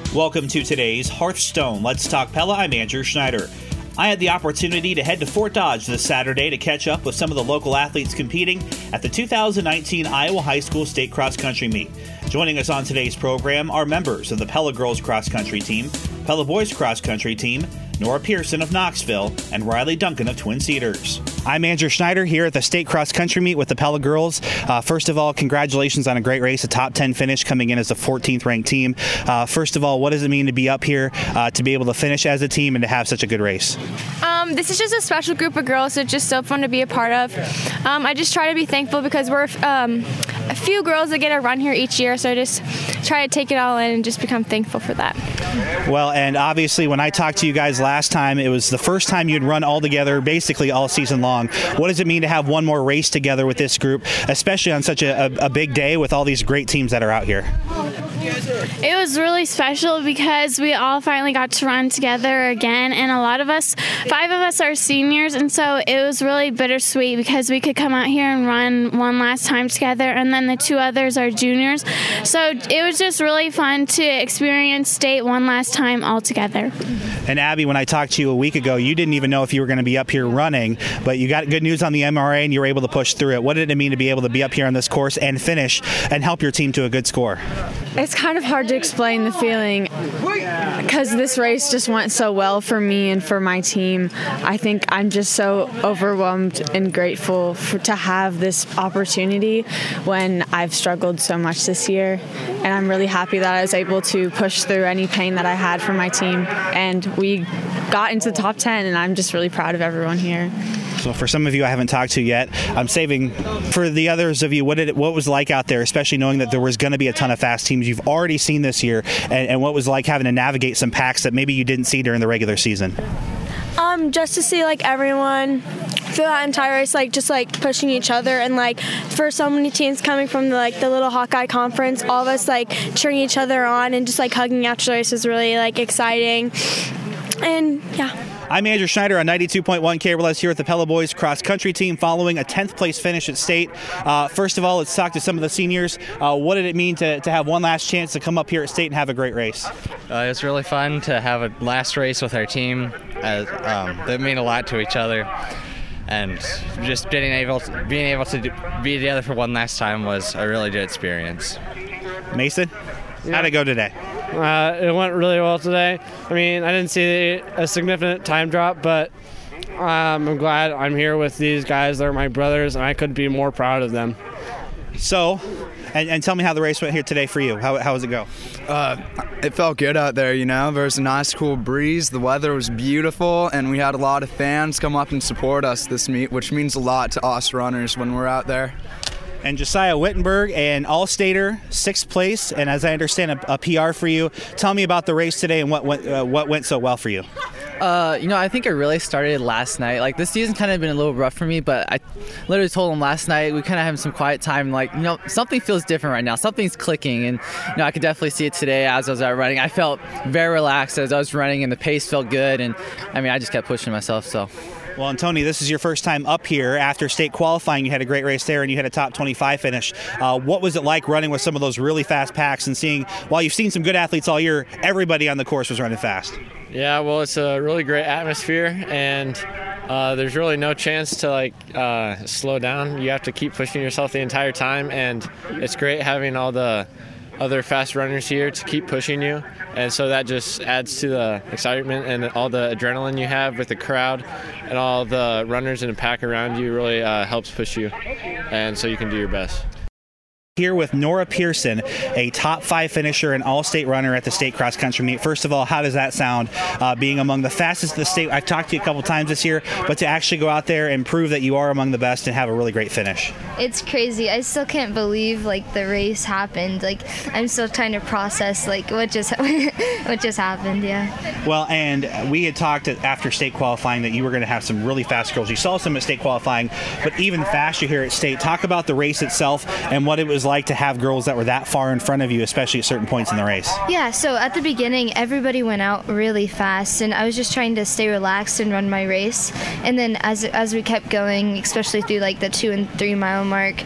Welcome to today's Hearthstone Let's Talk Pella. I'm Andrew Schneider. I had the opportunity to head to Fort Dodge this Saturday to catch up with some of the local athletes competing at the 2019 Iowa High School State Cross Country Meet. Joining us on today's program are members of the Pella Girls Cross Country Team, Pella Boys Cross Country Team, Nora Pearson of Knoxville, and Riley Duncan of Twin Cedars. I'm Andrew Schneider here at the State Cross Country Meet with the Pella Girls. First of all, congratulations on a great race, a top 10 finish coming in as the 14th ranked team. First of all, what does it mean to be up here, to be able to finish as a team and to have such a good race? This is just a special group of girls. It's just so fun to be a part of. I just try to be thankful because we're a few girls that get a run here each year, so I just try to take it all in and just become thankful for that. Well, and obviously when I talked to you guys last time, it was the first time you'd run all together basically all season long. What does it mean to have one more race together with this group, especially on such a big day with all these great teams that are out here? It was really special because we all finally got to run together again, and a lot of us, 5 of us are seniors, and so it was really bittersweet because we could come out here and run one last time together, and then the 2 others are juniors. So it was just really fun to experience state one last time all together. And Abby, when I talked to you a week ago, you didn't even know if you were going to be up here running, but you got good news on the MRA and you were able to push through it. What did it mean to be able to be up here on this course and finish and help your team to a good score? It's kind of hard to explain the feeling because this race just went so well for me and for my team. I think I'm just so overwhelmed and grateful to have this opportunity when I've struggled so much this year. And I'm really happy that I was able to push through any pain that I had for my team. And we got into the top 10, and I'm just really proud of everyone here. So for some of you I haven't talked to yet, I'm saving for the others of you, what was it like out there, especially knowing that there was going to be a ton of fast teams you've already seen this year, and what was it like having to navigate some packs that maybe you didn't see during the regular season? Just to see everyone through that entire race, just pushing each other, and for so many teams coming from the little Hawkeye conference, all of us cheering each other on and just hugging after the race was really exciting. And yeah. I'm Andrew Schneider on 92.1 KRLS here with the Pella Boys Cross Country Team following a 10th place finish at state. First of all, let's talk to some of the seniors. What did it mean to have one last chance to come up here at state and have a great race? It's really fun to have a last race with our team. They mean a lot to each other. And just being able to be together for one last time was a really good experience. Mason, how'd it go today? It went really well today. I mean, I didn't see a significant time drop, but I'm glad I'm here with these guys. They're my brothers, and I couldn't be more proud of them. So, and tell me how the race went here today for you. How does it go? It felt good out there, There was a nice cool breeze. The weather was beautiful, and we had a lot of fans come up and support us this meet, which means a lot to us runners when we're out there. And Josiah Wittenberg, an all-stater, 6th place, and as I understand, a PR for you. Tell me about the race today and what went so well for you. I think it really started last night. This season kind of been a little rough for me, but I literally told him last night we kind of having some quiet time. Something feels different right now. Something's clicking, and I could definitely see it today as I was out running. I felt very relaxed as I was running, and the pace felt good, and I just kept pushing myself. So. Well, and Tony, this is your first time up here after state qualifying. You had a great race there, and you had a top 25 finish. What was it like running with some of those really fast packs and seeing, while you've seen some good athletes all year, everybody on the course was running fast? Yeah, well, it's a really great atmosphere, and there's really no chance to slow down. You have to keep pushing yourself the entire time, and it's great having all the other fast runners here to keep pushing you, and so that just adds to the excitement and all the adrenaline you have with the crowd and all the runners in the pack around you really helps push you, and so you can do your best. Here with Nora Pearson, a top 5 finisher and all-state runner at the state cross country meet. First of all, how does that sound, being among the fastest in the state? I've talked to you a couple times this year, but to actually go out there and prove that you are among the best and have a really great finish. It's crazy. I still can't believe the race happened. I'm still trying to process what just happened. Yeah. Well, and we had talked after state qualifying that you were going to have some really fast girls. You saw some at state qualifying, but even faster here at state. Talk about the race itself and what it was like to have girls that were that far in front of you, especially at certain points in the race? Yeah, so at the beginning, everybody went out really fast, and I was just trying to stay relaxed and run my race. And then as we kept going, especially through like the 2 and 3 mile mark,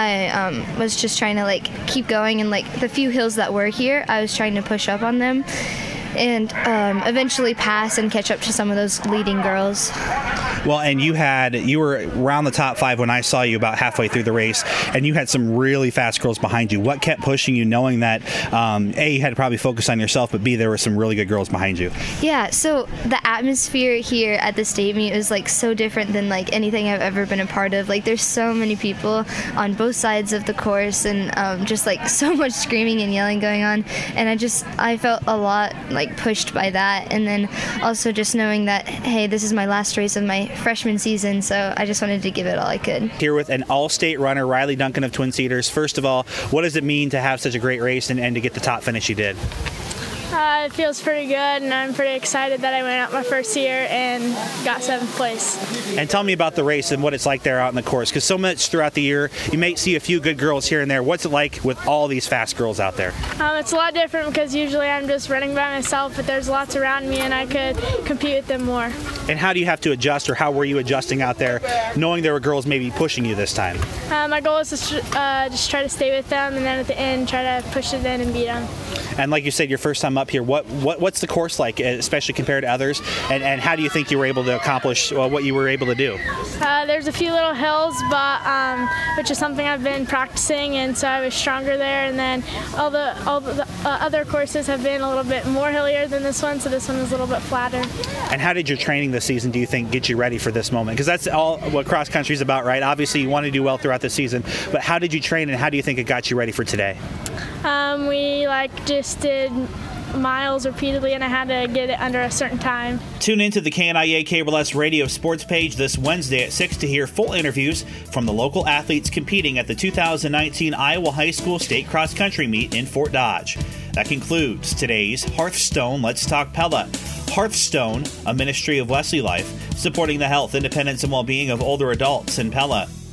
I was just trying to like keep going, and like the few hills that were here, I was trying to push up on them and eventually pass and catch up to some of those leading girls. Well, and you were around the top 5 when I saw you about halfway through the race, and you had some really fast girls behind you. What kept pushing you, knowing that A, you had to probably focus on yourself, but B, there were some really good girls behind you? Yeah, so the atmosphere here at the state meet was like so different than like anything I've ever been a part of. Like there's so many people on both sides of the course, and just like so much screaming and yelling going on, and I felt a lot like pushed by that. And then also just knowing that, hey, this is my last race of my freshman season, so I just wanted to give it all I could. Here with an all-state runner, Riley Duncan of Twin Cedars. First of all, what does it mean to have such a great race and to get the top finish you did? It feels pretty good, and I'm pretty excited that I went out my first year and got 7th place. And tell me about the race and what it's like there out in the course, because so much throughout the year, you may see a few good girls here and there. What's it like with all these fast girls out there? It's a lot different because usually I'm just running by myself, but there's lots around me, and I could compete with them more. And how do you have to adjust, or how were you adjusting out there, knowing there were girls maybe pushing you this time? My goal is to just try to stay with them, and then at the end try to push it in and beat them. And like you said, your first time up here, what's the course like, especially compared to others? And how do you think you were able to accomplish what you were able to do? There's a few little hills, but which is something I've been practicing, and so I was stronger there. And then all the other courses have been a little bit more hillier than this one, so this one is a little bit flatter. And how did your training this season, do you think, get you ready for this moment? Because that's all what cross country is about, right? Obviously, you want to do well throughout the season, but how did you train, and how do you think it got you ready for today? We just did miles repeatedly, and I had to get it under a certain time. Tune into the KNIA KBLS radio sports page this Wednesday at 6 to hear full interviews from the local athletes competing at the 2019 Iowa High School State Cross Country Meet in Fort Dodge. That concludes today's Hearthstone Let's Talk Pella. Hearthstone, a ministry of Wesley Life, supporting the health, independence, and well-being of older adults in Pella.